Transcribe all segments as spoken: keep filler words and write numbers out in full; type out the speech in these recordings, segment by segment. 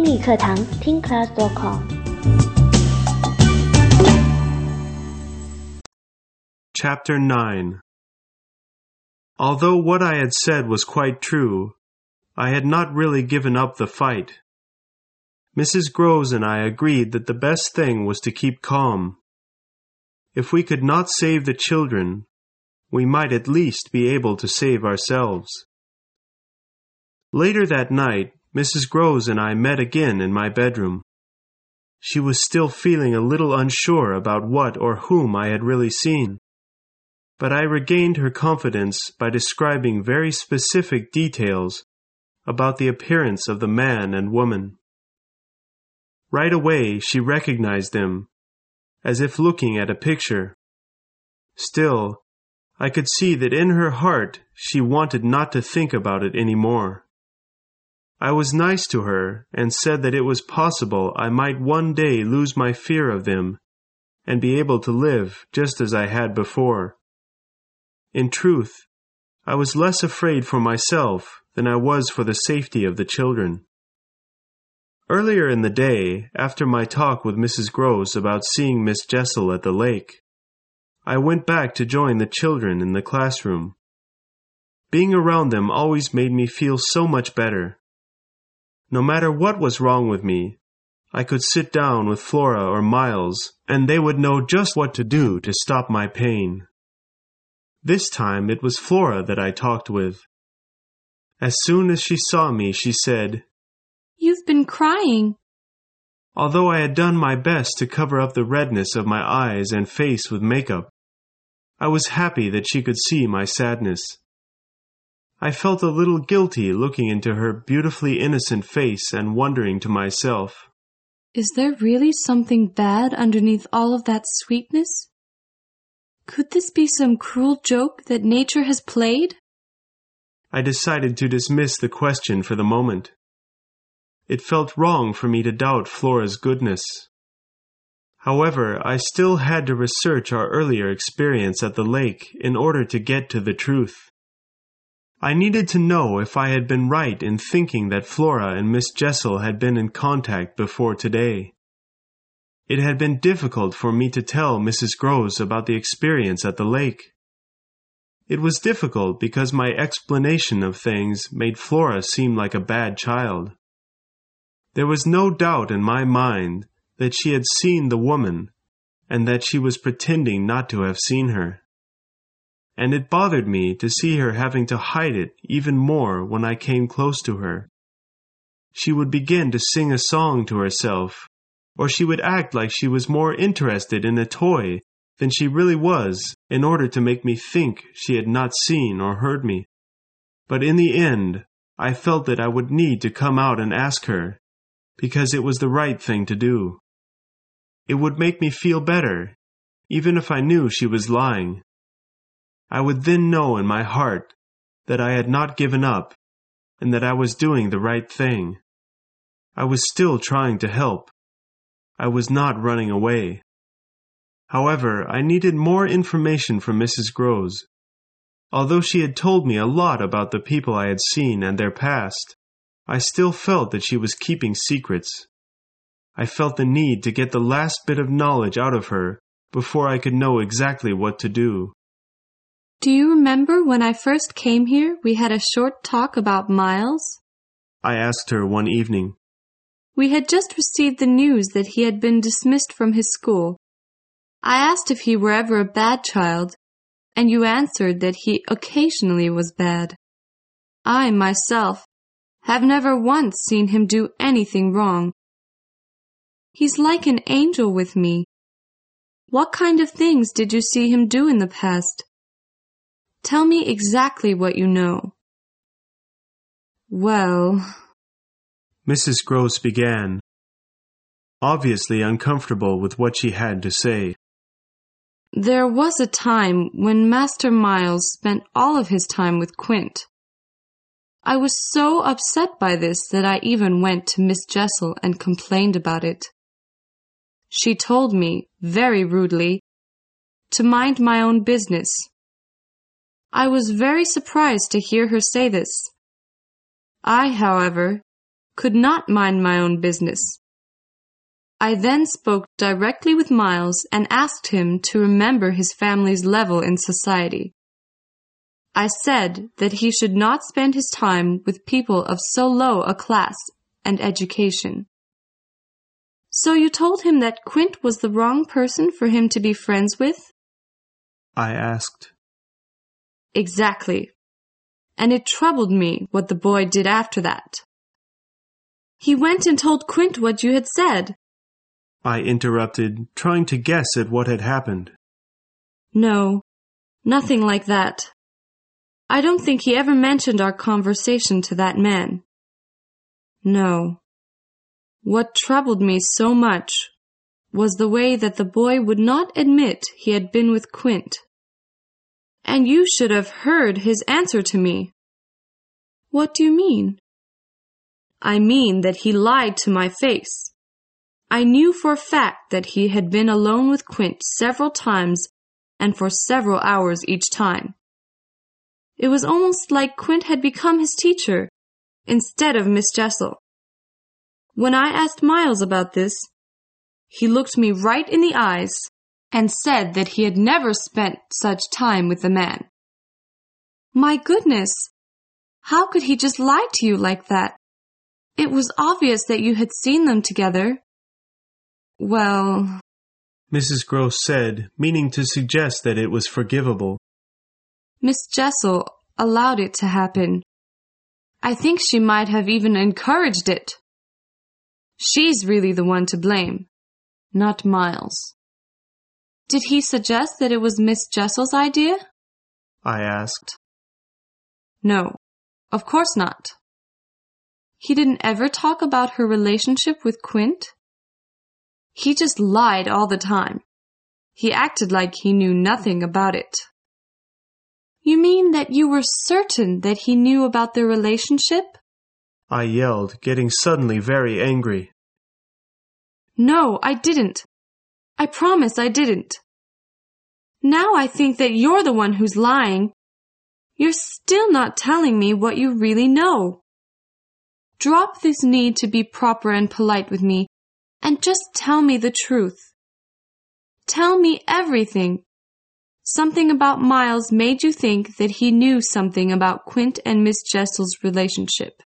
英语课堂听 class dot com。 Chapter nine. Although what I had said was quite true, I had not really given up the fight. Missus Groves and I agreed that the best thing was to keep calm. If we could not save the children, we might at least be able to save ourselves. Later that night, Missus Groves and I met again in my bedroom. She was still feeling a little unsure about what or whom I had really seen, but I regained her confidence by describing very specific details about the appearance of the man and woman. Right away, she recognized them, as if looking at a picture. Still, I could see that in her heart she wanted not to think about it anymore. I was nice to her and said that it was possible I might one day lose my fear of them and be able to live just as I had before. In truth, I was less afraid for myself than I was for the safety of the children. Earlier in the day, after my talk with Missus Groves about seeing Miss Jessel at the lake, I went back to join the children in the classroom. Being around them always made me feel so much better. No matter what was wrong with me, I could sit down with Flora or Miles, and they would know just what to do to stop my pain. This time it was Flora that I talked with. As soon as she saw me, she said, "You've been crying." Although I had done my best to cover up the redness of my eyes and face with makeup, I was happy that she could see my sadness. I felt a little guilty looking into her beautifully innocent face and wondering to myself, Is there really something bad underneath all of that sweetness? Could this be some cruel joke that nature has played? I decided to dismiss the question for the moment. It felt wrong for me to doubt Flora's goodness. However, I still had to research our earlier experience at the lake in order to get to the truth. I needed to know if I had been right in thinking that Flora and Miss Jessel had been in contact before today. It had been difficult for me to tell Missus Groves about the experience at the lake. It was difficult because my explanation of things made Flora seem like a bad child. There was no doubt in my mind that she had seen the woman and that she was pretending not to have seen her. And it bothered me to see her having to hide it even more when I came close to her. She would begin to sing a song to herself, or she would act like she was more interested in a toy than she really was in order to make me think she had not seen or heard me. But in the end, I felt that I would need to come out and ask her, because it was the right thing to do. It would make me feel better, even if I knew she was lying. I would then know in my heart that I had not given up and that I was doing the right thing. I was still trying to help. I was not running away. However, I needed more information from Missus Groves. Although she had told me a lot about the people I had seen and their past, I still felt that she was keeping secrets. I felt the need to get the last bit of knowledge out of her before I could know exactly what to do. Do you remember when I first came here, we had a short talk about Miles? I asked her one evening. We had just received the news that he had been dismissed from his school. I asked if he were ever a bad child, and you answered that he occasionally was bad. I, myself, have never once seen him do anything wrong. He's like an angel with me. What kind of things did you see him do in the past? Tell me exactly what you know. Well... Missus Groves began, obviously uncomfortable with what she had to say. There was a time when Master Miles spent all of his time with Quint. I was so upset by this that I even went to Miss Jessel and complained about it. She told me, very rudely, to mind my own business. I was very surprised to hear her say this. I, however, could not mind my own business. I then spoke directly with Miles and asked him to remember his family's level in society. I said that he should not spend his time with people of so low a class and education. So you told him that Quint was the wrong person for him to be friends with? I asked. Exactly. And it troubled me what the boy did after that. He went and told Quint what you had said. I interrupted, trying to guess at what had happened. No, nothing like that. I don't think he ever mentioned our conversation to that man. No. What troubled me so much was the way that the boy would not admit he had been with Quint. And you should have heard his answer to me. What do you mean? I mean that he lied to my face. I knew for a fact that he had been alone with Quint several times and for several hours each time. It was almost like Quint had become his teacher instead of Miss Jessel. When I asked Miles about this, he looked me right in the eyes and said that he had never spent such time with the man. My goodness! How could he just lie to you like that? It was obvious that you had seen them together. Well... Missus Gross said, meaning to suggest that it was forgivable. Miss Jessel allowed it to happen. I think she might have even encouraged it. She's really the one to blame, not Miles. Did he suggest that it was Miss Jessel's idea? I asked. No, of course not. He didn't ever talk about her relationship with Quint? He just lied all the time. He acted like he knew nothing about it. You mean that you were certain that he knew about their relationship? I yelled, getting suddenly very angry. No, I didn't. I promise I didn't. Now I think that you're the one who's lying. You're still not telling me what you really know. Drop this need to be proper and polite with me, and just tell me the truth. Tell me everything. Something about Miles made you think that he knew something about Quint and Miss Jessel's relationship.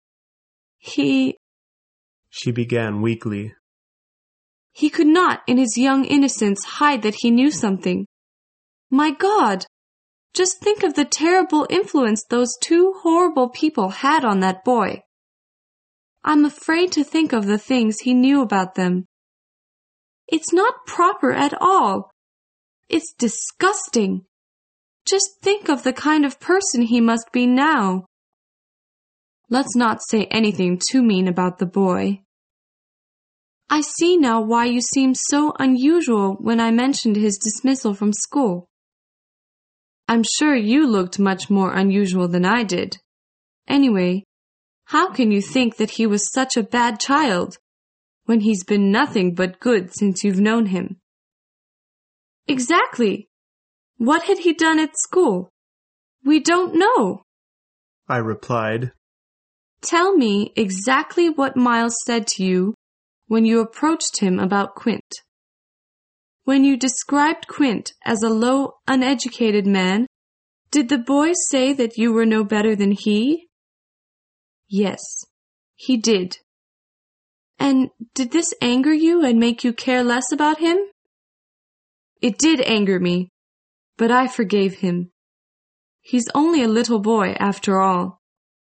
He... She began weakly. He could not, in his young innocence, hide that he knew something. My God! Just think of the terrible influence those two horrible people had on that boy. I'm afraid to think of the things he knew about them. It's not proper at all. It's disgusting. Just think of the kind of person he must be now. Let's not say anything too mean about the boy. I see now why you seemed so unusual when I mentioned his dismissal from school. I'm sure you looked much more unusual than I did. Anyway, how can you think that he was such a bad child when he's been nothing but good since you've known him? Exactly. What had he done at school? We don't know. I replied. Tell me exactly what Miles said to you when you approached him about Quint. When you described Quint as a low, uneducated man, did the boy say that you were no better than he? Yes, he did. And did this anger you and make you care less about him? It did anger me, but I forgave him. He's only a little boy after all.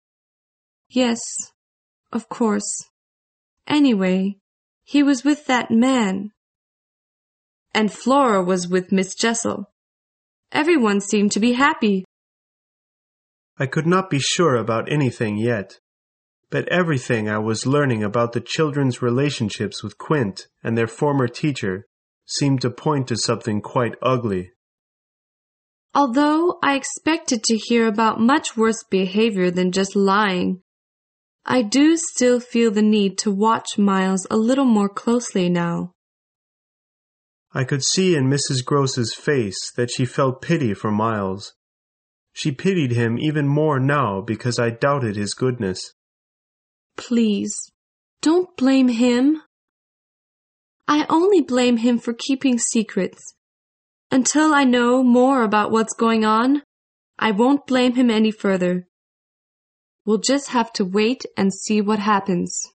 Yes, of course. Anyway, he was with that man. And Flora was with Miss Jessel. Everyone seemed to be happy. I could not be sure about anything yet, but everything I was learning about the children's relationships with Quint and their former teacher seemed to point to something quite ugly. Although I expected to hear about much worse behavior than just lying, I do still feel the need to watch Miles a little more closely now. I could see in Missus Gross's face that she felt pity for Miles. She pitied him even more now because I doubted his goodness. Please, don't blame him. I only blame him for keeping secrets. Until I know more about what's going on, I won't blame him any further. We'll just have to wait and see what happens.